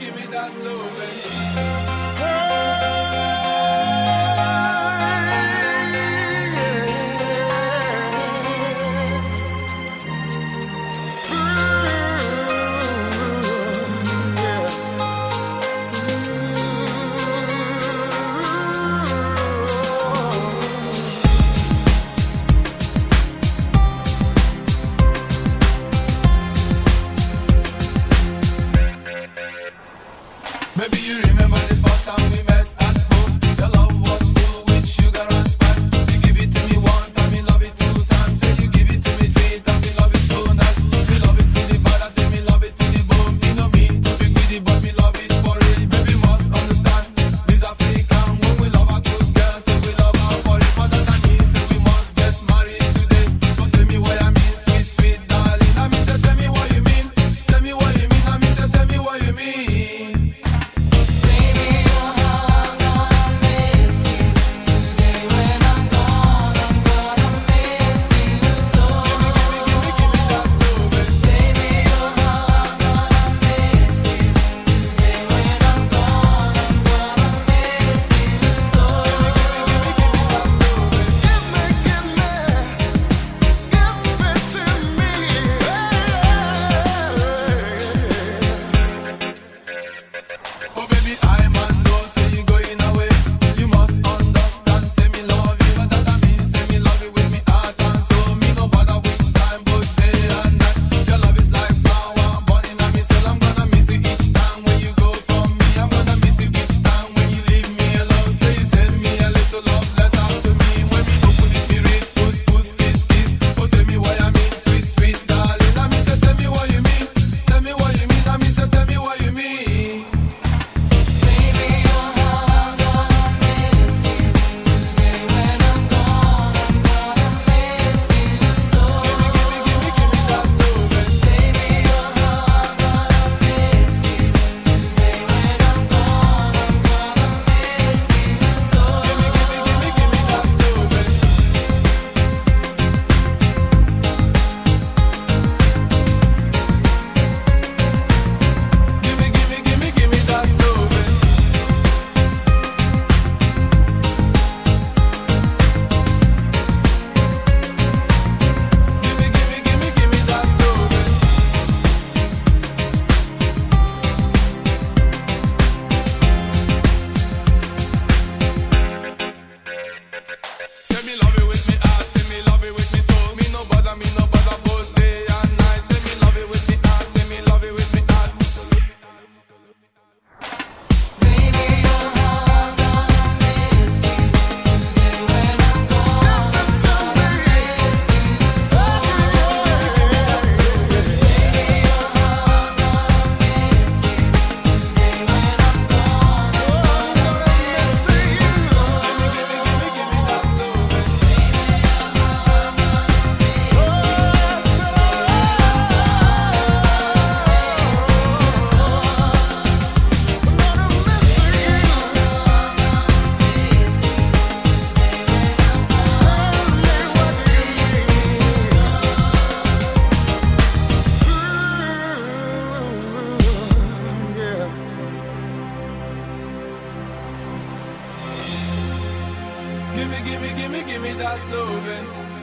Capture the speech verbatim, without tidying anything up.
gimme that loving. Maybe you remember the first time we met at home. Your love was full with sugar and spice. You give it to me one time, me love it two times. Say you give it to me three times, me love it so nice. Me love it to the bad, I say me love it to the bone. You know me to be greedy, but me love it for real. Baby must understand, this African. When we love a good girl, say we love her for it. But that I mean, say we must get married today. So tell me what I mean, sweet, sweet darling. I mean, say tell me what you mean. Tell me what you mean. I mean, say tell me what you mean. Gimme, gimme, gimme, gimme that loving.